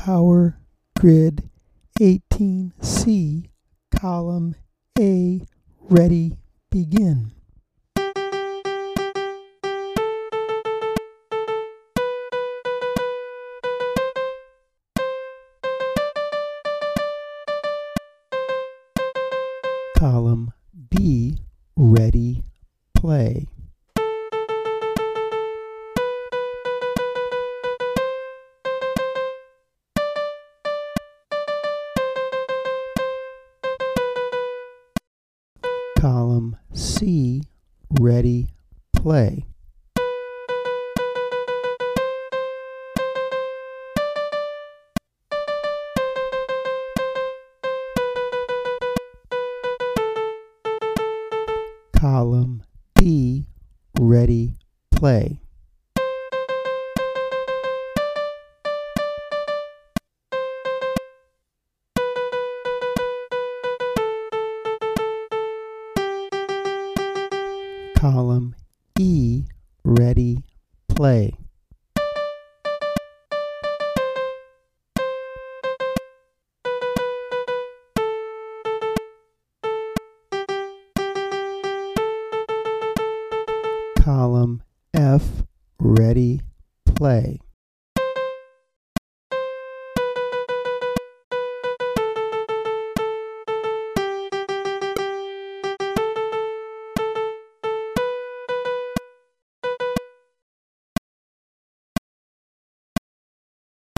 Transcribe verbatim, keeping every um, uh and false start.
Power Grid eighteen C, Column A, ready, begin. Column B, ready, play. Column C, ready, play. Column D, ready, play. Column E, ready, play. Column F, ready, play.